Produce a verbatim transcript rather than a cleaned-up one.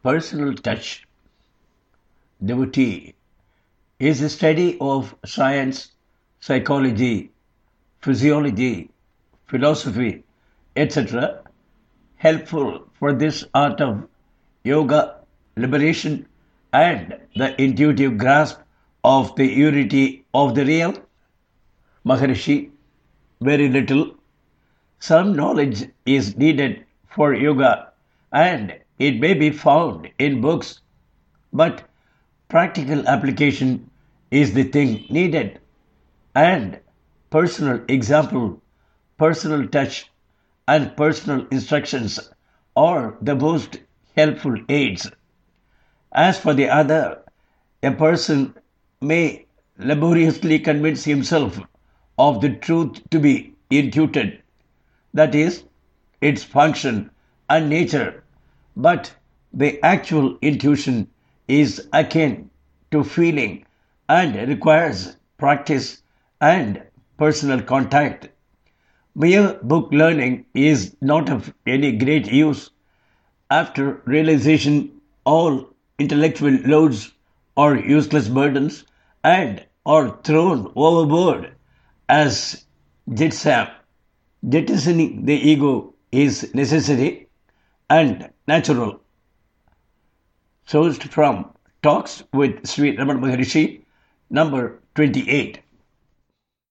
Personal touch, devotee, is a study of science, psychology, physiology, philosophy, et cetera, helpful for this art of yoga, liberation, and the intuitive grasp of the unity of the real. Maharishi, very little. Some knowledge is needed for yoga, and it may be found in books, but practical application is the thing needed, and personal example, personal touch, and personal instructions are the most helpful aids. As for the other, a person may laboriously convince himself of the truth to be intuited, that is, its function and nature, but the actual intuition is akin to feeling and requires practice and personal contact. Mere book learning is not of any great use after realization all intellectual loads are useless burdens and are thrown overboard as jitsam. Jettisoning the ego is necessary and natural. Sourced from Talks with Sri Raman Maharishi, number twenty-eight.